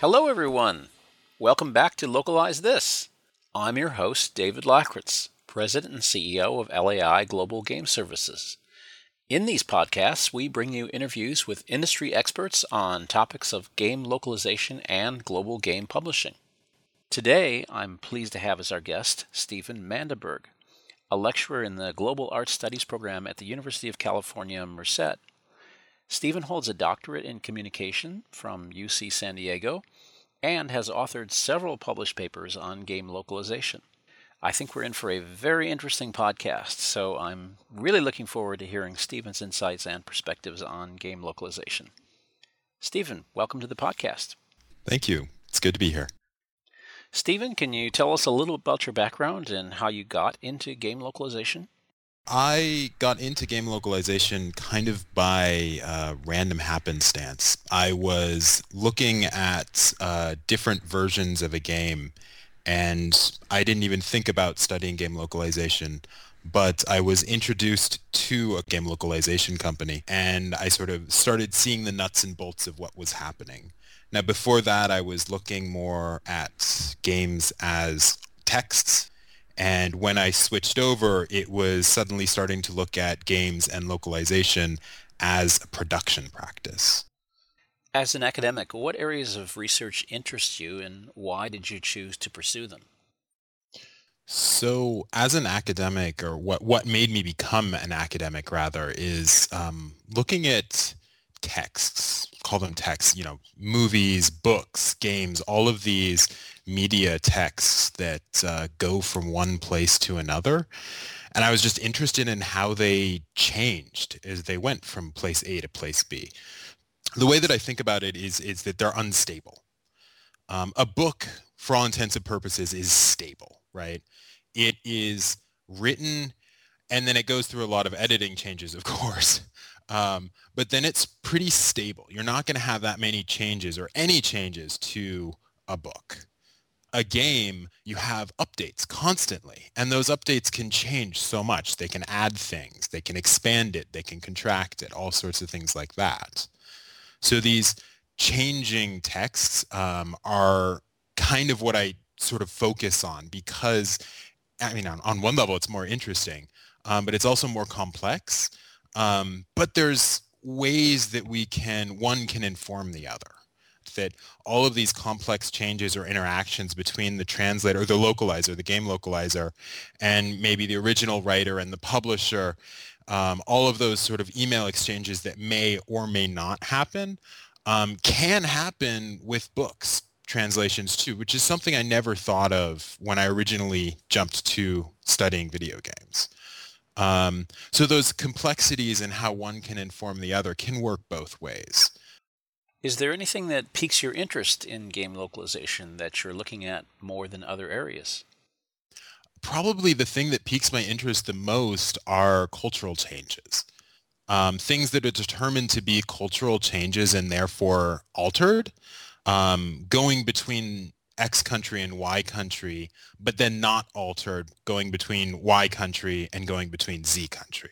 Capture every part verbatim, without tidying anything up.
Hello, everyone. Welcome back to Localize This. I'm your host, David Lackritz, President and C E O of L A I Global Game Services. In these podcasts, we bring you interviews with industry experts on topics of game localization and global game publishing. Today, I'm pleased to have as our guest Stephen Mandeberg, a lecturer in the Global Arts Studies program at the University of California, Merced. Stephen holds a doctorate in communication from U C San Diego and has authored several published papers on game localization. I think we're in for a very interesting podcast, so I'm really looking forward to hearing Stephen's insights and perspectives on game localization. Stephen, welcome to the podcast. Thank you. It's good to be here. Stephen, can you tell us a little about your background and how you got into game localization? I got into game localization kind of by uh, random happenstance. I was looking at uh, different versions of a game, and I didn't even think about studying game localization, but I was introduced to a game localization company, and I sort of started seeing the nuts and bolts of what was happening. Now, before that, I was looking more at games as texts. And when I switched over, it was suddenly starting to look at games and localization as a production practice. As an academic, what areas of research interest you and why did you choose to pursue them? So as an academic, or what, what made me become an academic rather, is um, looking at texts, call them texts, you know, movies, books, games, all of these media texts that uh, go from one place to another. And I was just interested in how they changed as they went from place A to place B. The way that I think about it is, is that they're unstable. Um, a book, for all intents and purposes, is stable, right? It is written, and then it goes through a lot of editing changes, of course. Um, but then it's pretty stable. You're not going to have that many changes or any changes to a book. A game, you have updates constantly, and those updates can change so much. They can add things, they can expand it, they can contract it, all sorts of things like that. So these changing texts um, are kind of what I sort of focus on because, I mean, on, on one level, it's more interesting, um, but it's also more complex. Um, but there's ways that we can, one can inform the other, that all of these complex changes or interactions between the translator, or the localizer, the game localizer, and maybe the original writer and the publisher, um, all of those sort of email exchanges that may or may not happen, um, can happen with books translations too, which is something I never thought of when I originally jumped to studying video games. Um, so those complexities and how one can inform the other can work both ways. Is there anything that piques your interest in game localization that you're looking at more than other areas? Probably the thing that piques my interest the most are cultural changes. Um, things that are determined to be cultural changes and therefore altered, um, going between X country and Y country, but then not altered, going between Y country and going between Z country.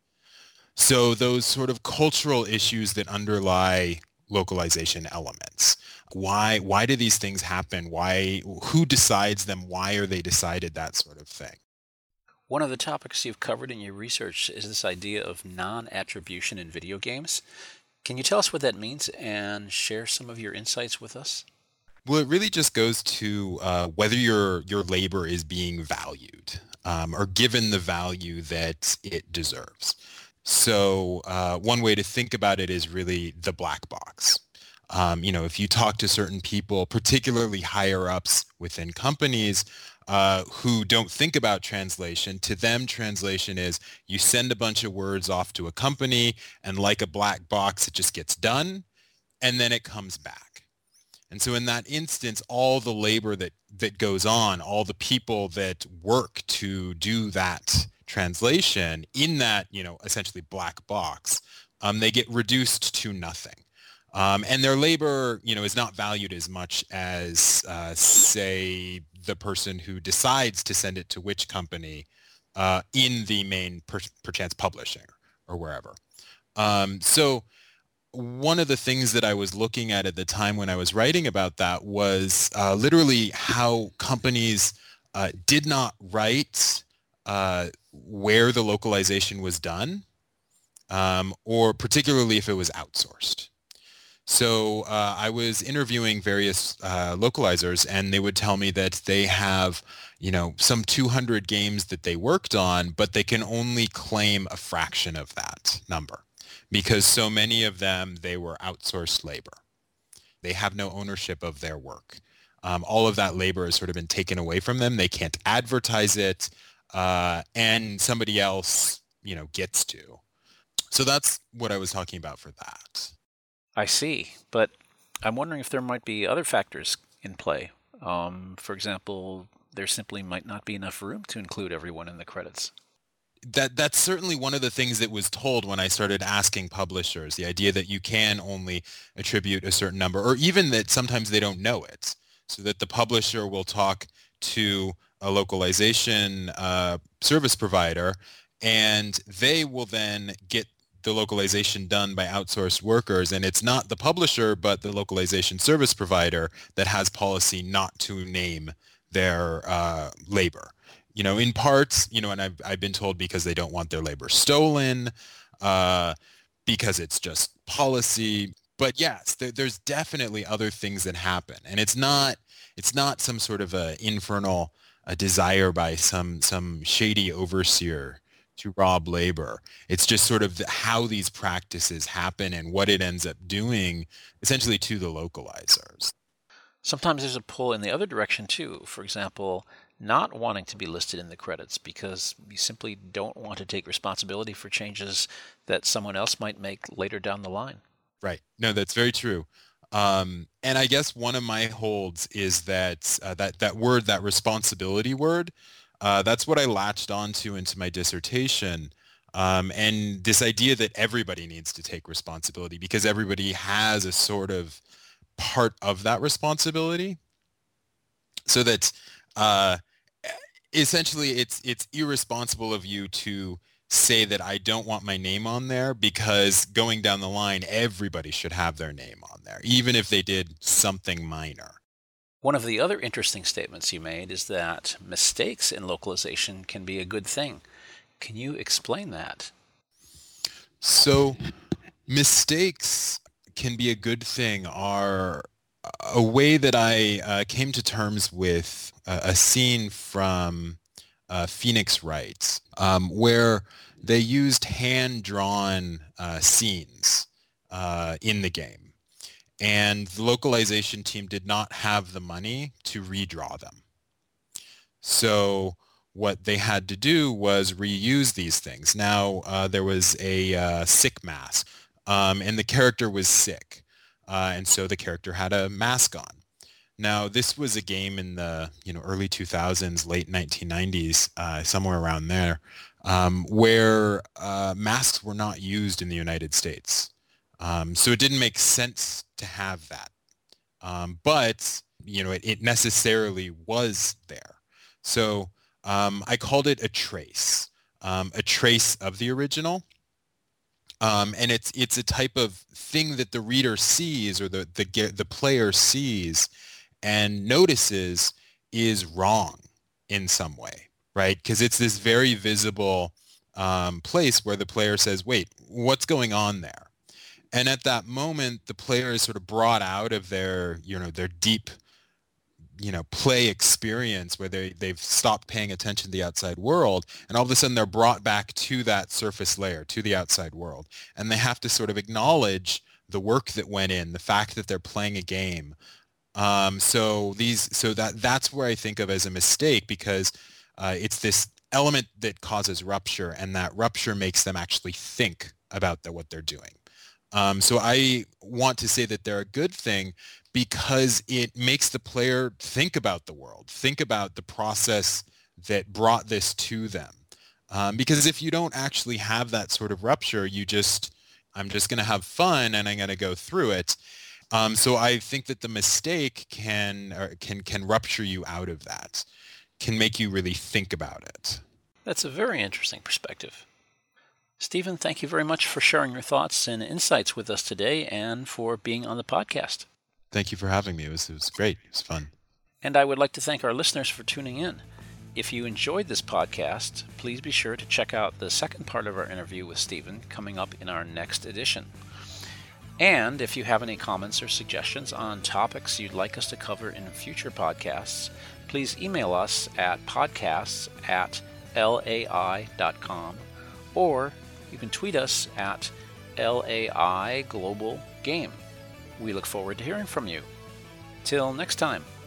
So those sort of cultural issues that underlie localization elements. Why, why do these things happen? Why, who decides them? Why are they decided? That sort of thing. One of the topics you've covered in your research is this idea of non-attribution in video games. Can you tell us what that means and share some of your insights with us? Well, it really just goes to uh, whether your your labor is being valued um, or given the value that it deserves. So uh, one way to think about it is really the black box. Um, you know, if you talk to certain people, particularly higher ups within companies uh, who don't think about translation, to them translation is you send a bunch of words off to a company and like a black box, it just gets done and then it comes back. And so in that instance, all the labor that, that goes on, all the people that work to do that translation in that, you know, essentially black box, um, they get reduced to nothing. Um, and their labor, you know, is not valued as much as, uh, say, the person who decides to send it to which company uh, in the main per- perchance publishing or wherever. Um, so one of the things that I was looking at at the time when I was writing about that was uh, literally how companies uh, did not write uh, where the localization was done, um, or particularly if it was outsourced. So uh, I was interviewing various uh, localizers, and they would tell me that they have, you know, some two hundred games that they worked on, but they can only claim a fraction of that number because so many of them, they were outsourced labor. They have no ownership of their work. Um, all of that labor has sort of been taken away from them. They can't advertise it, uh, and somebody else, you know, gets to. So that's what I was talking about for that. I see, but I'm wondering if there might be other factors in play. Um, for example, there simply might not be enough room to include everyone in the credits. That that's certainly one of the things that was told when I started asking publishers, the idea that you can only attribute a certain number, or even that sometimes they don't know it, so that the publisher will talk to a localization uh, service provider, and they will then get the localization done by outsourced workers, and it's not the publisher but the localization service provider that has policy not to name their uh, labor. You know, in parts, you know, and I've, I've been told because they don't want their labor stolen, uh, because it's just policy. But yes, there, there's definitely other things that happen, and it's not it's not some sort of a infernal a desire by some some shady overseer to rob labor. It's just sort of the, how these practices happen and what it ends up doing essentially to the localizers. Sometimes there's a pull in the other direction too. For example, not wanting to be listed in the credits because you simply don't want to take responsibility for changes that someone else might make later down the line. Right. No, that's very true. Um, and I guess one of my holds is that uh, that that word, that responsibility word, uh, that's what I latched onto into my dissertation. Um, and this idea that everybody needs to take responsibility because everybody has a sort of part of that responsibility. So that uh, essentially it's it's irresponsible of you to say that I don't want my name on there because going down the line, everybody should have their name on there, even if they did something minor. One of the other interesting statements you made is that mistakes in localization can be a good thing. Can you explain that? So mistakes can be a good thing are a way that I uh, came to terms with uh, a scene from uh, Phoenix Wright, um, where they used hand-drawn uh, scenes uh, in the game. And the localization team did not have the money to redraw them. So what they had to do was reuse these things. Now, uh, there was a uh, sick mask, um, and the character was sick. Uh, and so the character had a mask on. Now, this was a game in the you know early two thousands, late nineteen nineties, uh, somewhere around there, um, where uh, masks were not used in the United States. Um, so it didn't make sense to have that. Um, but, you know, it, it necessarily was there. So um, I called it a trace, um, a trace of the original. Um, and it's it's a type of thing that the reader sees or the, the, the player sees and notices is wrong in some way, right? Because it's this very visible um, place where the player says, wait, what's going on there? And at that moment, the player is sort of brought out of their, you know, their deep, you know, play experience where they, they've stopped paying attention to the outside world. And all of a sudden they're brought back to that surface layer, to the outside world. And they have to sort of acknowledge the work that went in, the fact that they're playing a game. Um, so these, so that that's where I think of as a mistake because uh, it's this element that causes rupture, and that rupture makes them actually think about the, what they're doing. Um, so I want to say that they're a good thing because it makes the player think about the world, think about the process that brought this to them. Um, because if you don't actually have that sort of rupture, you just, I'm just going to have fun and I'm going to go through it. Um, so I think that the mistake can or can can rupture you out of that, can make you really think about it. That's a very interesting perspective. Stephen, thank you very much for sharing your thoughts and insights with us today and for being on the podcast. Thank you for having me. It was, it was great. It was fun. And I would like to thank our listeners for tuning in. If you enjoyed this podcast, please be sure to check out the second part of our interview with Stephen coming up in our next edition. And if you have any comments or suggestions on topics you'd like us to cover in future podcasts, please email us at podcasts at lai dot com, or you can tweet us at L A I Global Game. We look forward to hearing from you. Till next time.